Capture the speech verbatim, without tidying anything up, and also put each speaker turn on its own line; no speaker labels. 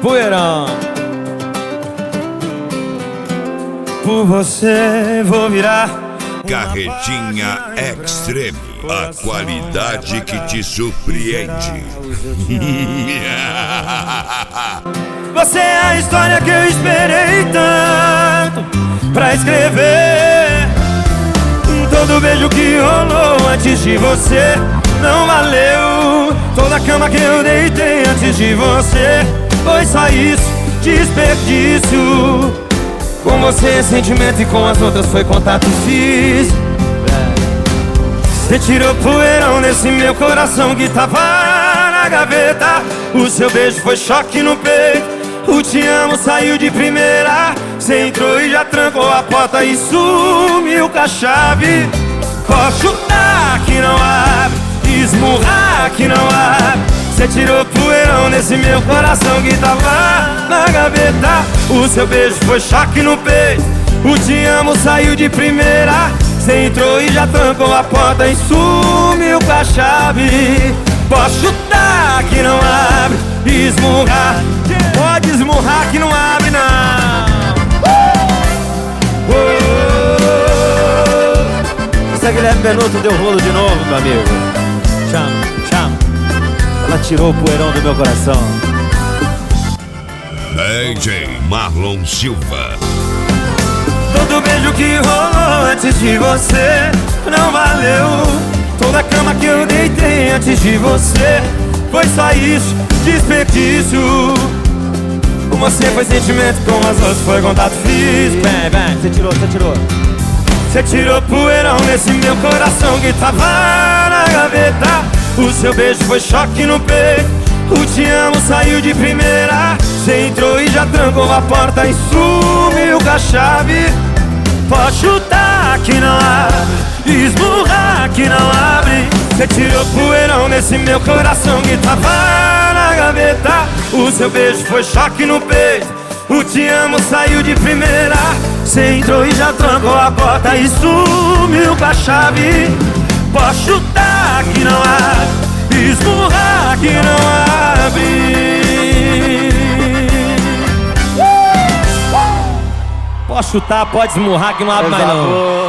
Poeirão. Por você vou virar
Carretinha Extreme, a qualidade que te surpreende.
Você é a história que eu esperei tanto pra escrever. Todo beijo que rolou antes de você não valeu. Toda cama que eu deitei antes de você foi só isso, desperdício. Com você é sentimento e com as outras foi contato físico. Você tirou poeirão desse meu coração que tava na gaveta. O seu beijo foi choque no peito. O te amo saiu de primeira. Você entrou e já trancou a porta e sumiu com a chave. Posso chutar que não abre, esmurrar que não abre. Você tirou poeirão nesse meu coração que tava na gaveta. O seu beijo foi choque no peito. O te amo saiu de primeira. Você entrou e já trancou a porta e sumiu com a chave. Posso chutar que não abre, esmurrar. Pode esmurrar que não abre não. uh! Oh!
Esse Guilherme Benuto deu rolo de novo, meu amigo. Chama, chama. Ela tirou o poeirão do meu coração.
D J Marlon Silva.
Todo beijo que rolou antes de você não valeu. Toda cama que eu deitei antes de você foi só isso, desperdício. Com você foi sentimento, com as outras foi contato físico.
Vem, vem, você tirou, você tirou.
Você tirou poeirão nesse meu coração que tava na gaveta. O seu beijo foi choque no peito. O te amo saiu de primeira. Você entrou e já trancou a porta e sumiu com a chave. Pode chutar que não abre, esmurrar que não abre. Você tirou poeirão nesse meu coração que tava na gaveta. O seu beijo foi choque no peito. O te amo saiu de primeira. Você entrou e já trancou a porta e sumiu com a chave. Pode chutar que não abre, esmurrar que não abre.
Pode chutar, pode esmurrar que não abre mais não.